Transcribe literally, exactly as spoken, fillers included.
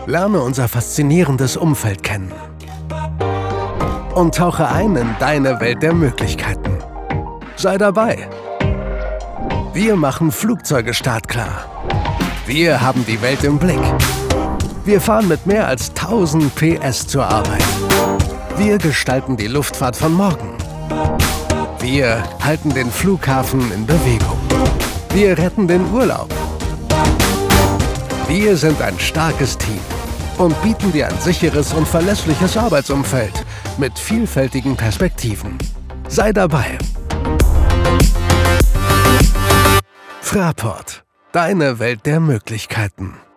Lerne unser faszinierendes Umfeld kennen und tauche ein in deine Welt der Möglichkeiten. Sei dabei. Wir machen Flugzeuge startklar. Wir haben die Welt im Blick. Wir fahren mit mehr als tausend P S zur Arbeit. Wir gestalten die Luftfahrt von morgen. Wir halten den Flughafen in Bewegung. Wir retten den Urlaub. Wir sind ein starkes Team und bieten dir ein sicheres und verlässliches Arbeitsumfeld mit vielfältigen Perspektiven. Sei dabei. Fraport, deine Welt der Möglichkeiten.